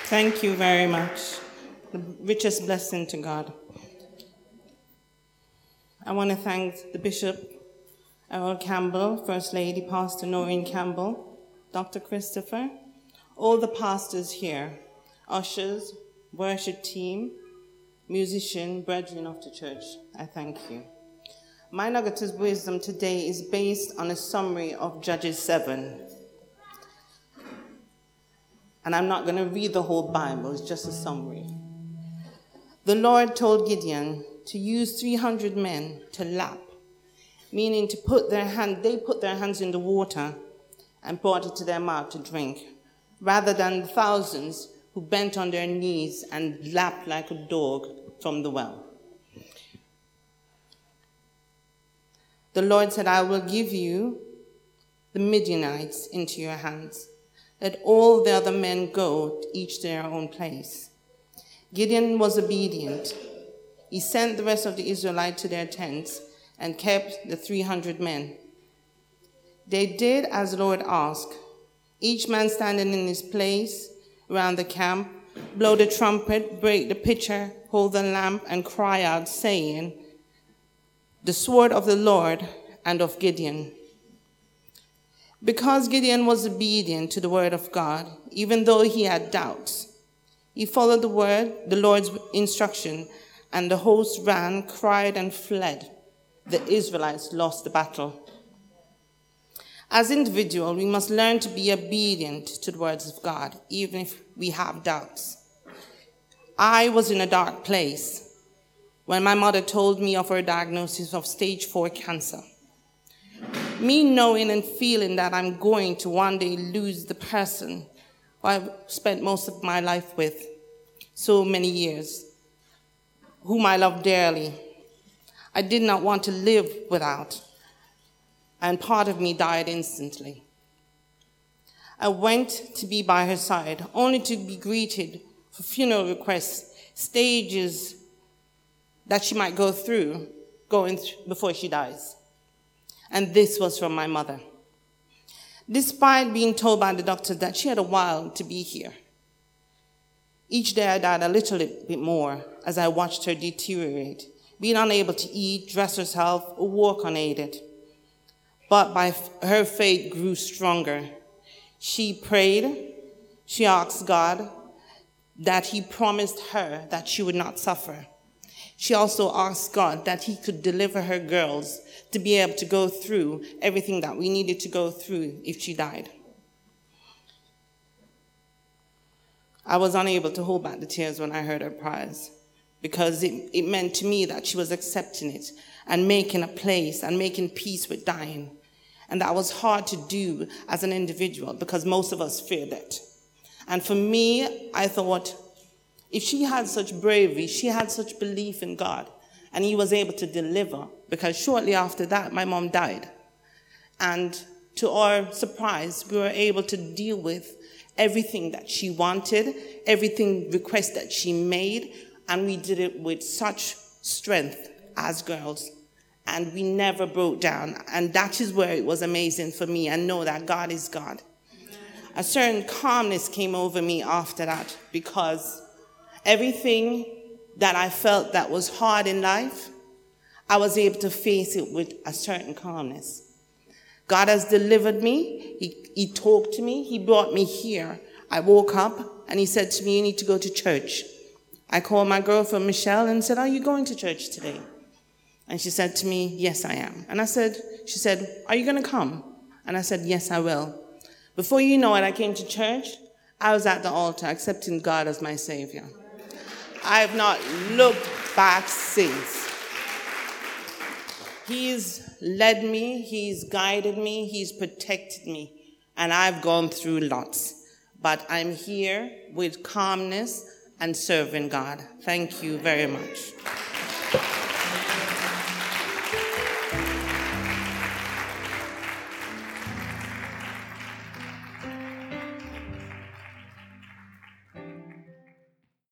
Thank you very much. The richest blessing to God. I want to thank the Bishop, Errol Campbell, First Lady, Pastor Noreen Campbell, Dr. Christopher, all the pastors here, ushers, worship team, musician, brethren of the church. I thank you. My nugget of wisdom today is based on a summary of Judges 7. And I'm not going to read the whole Bible, it's just a summary. The Lord told Gideon to use 300 men to lap, meaning they put their hands in the water and brought it to their mouth to drink, rather than the thousands who bent on their knees and lapped like a dog from the well. The Lord said, I will give you the Midianites into your hands. Let all the other men go, each to their own place. Gideon was obedient. He sent the rest of the Israelites to their tents and kept the 300 men. They did as the Lord asked, each man standing in his place around the camp, blow the trumpet, break the pitcher, hold the lamp, and cry out, saying, the sword of the Lord and of Gideon. Because Gideon was obedient to the word of God, even though he had doubts, he followed the Lord's instruction, and the host ran, cried, and fled. The Israelites lost the battle. As individuals, we must learn to be obedient to the words of God, even if we have doubts. I was in a dark place when my mother told me of her diagnosis of stage 4 cancer. Me knowing and feeling that I'm going to one day lose the person who I've spent most of my life with so many years, whom I love dearly. I did not want to live without, and part of me died instantly. I went to be by her side, only to be greeted for funeral requests, stages that she might go through before she dies. And this was from my mother. Despite being told by the doctor that she had a while to be here, each day I died a little bit more as I watched her deteriorate, being unable to eat, dress herself, or walk unaided. But her faith grew stronger. She prayed, she asked God that he promised her that she would not suffer. She also asked God that he could deliver her girls to be able to go through everything that we needed to go through if she died. I was unable to hold back the tears when I heard her prayers, because it meant to me that she was accepting it and making a place and making peace with dying. And that was hard to do as an individual because most of us fear that. And for me, I thought, if she had such bravery, she had such belief in God, and he was able to deliver, because shortly after that, my mom died. And to our surprise, we were able to deal with everything that she wanted, everything request that she made, and we did it with such strength as girls. And we never broke down. And that is where it was amazing for me. I know that God is God. A certain calmness came over me after that, because everything that I felt that was hard in life, I was able to face it with a certain calmness. God has delivered me. He talked to me. He brought me here. I woke up and he said to me, you need to go to church. I called my girlfriend, Michelle, and said, are you going to church today? And she said to me, yes, I am. And she said, are you going to come? And I said, yes, I will. Before you know it, I came to church. I was at the altar accepting God as my Savior. I have not looked back since. He's led me, he's guided me, he's protected me, and I've gone through lots. But I'm here with calmness and serving God. Thank you very much.